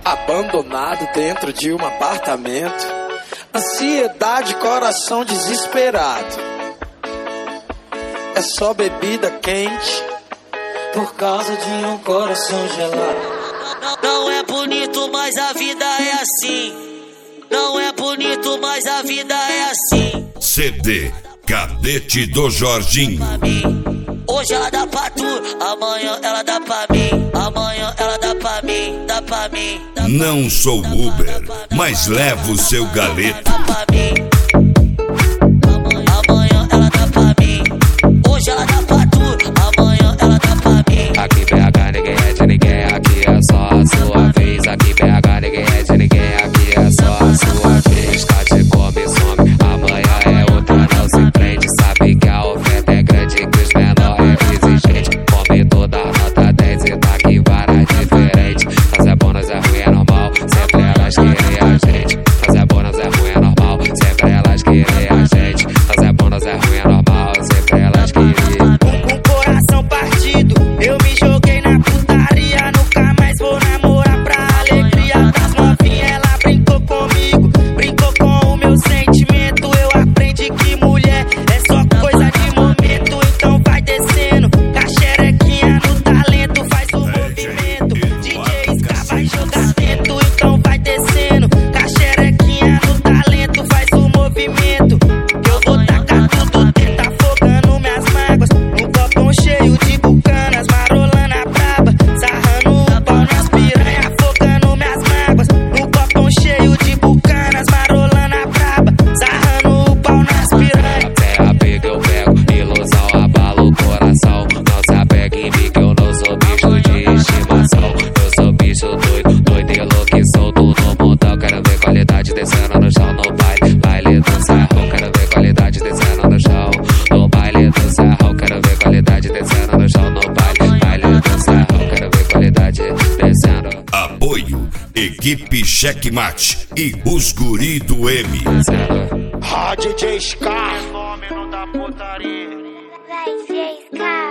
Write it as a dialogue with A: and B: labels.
A: Abandonado dentro de um apartamento, ansiedade, coração desesperado. É só bebida quente por causa de um coração gelado.
B: Não é bonito, mas a vida é assim. Não é bonito, mas a vida é assim.
C: CD Cadete do Jorginho.
B: Hoje ela dá pra tu, amanhã ela dá pra mim. Amanhã ela dá pra mim, dá pra mim.
C: Não sou Uber, mas levo o seu galeto.
B: Dá pra mim. Amanhã ela dá pra mim. Hoje ela dá pra tu, amanhã ela dá pra mim.
D: Aqui BH ninguém é de ninguém, aqui é só a sua vez. Aqui BH ninguém é de ninguém, aqui é só a sua vez. Cate come, some, amanhã é outra, não se prende. Sabe que a oferta é grande, que os menores é exigente. Come toda a nota 10 e tá aqui vara diferente. Nós é bom, nós é ruim, é normal, sempre elas querem a gente. Nós é bom, nós é ruim, é normal, sempre elas querem a gente. Nós é bom, nós é ruim, é normal, sempre elas querem.
E: Com o coração partido, eu me joguei na putaria. Nunca mais vou namorar pra alegria das novinhas. Ela brincou comigo, brincou com o meu sentimento. Eu aprendi que mulher é só coisa de momento. Então vai descendo, caxerequinha no talento, faz o movimento. DJ Ska vai jogar dentro. Então vai descendo, caxerequinha no talento, faz o movimento. Eu vou tacar tudo dentro, afogando minhas mágoas. No copão cheio de bucanas, marolana braba, sarrando o pau nas piranha, afogando minhas mágoas. No copão cheio de bucanas, marolana braba, sarrando o pau nas piranha.
D: Até a pega eu pego, ilusão abala o coração. Não se apega em mim que eu não sou bicho de estimação. Eu sou bicho doido, doido e louco e solto no montão. Quero ver qualidade descendo no chão no baile, baile do serrão. Quero ver qualidade descendo no chão no baile do serrão. Quero ver qualidade descendo no chão no baile, baile do serrão. Quero ver qualidade descendo.
C: Apoio Equipe Checkmate e os guri do M.
A: DJ Ska,
B: Fenômeno da putaria.
F: Vai ser Ska.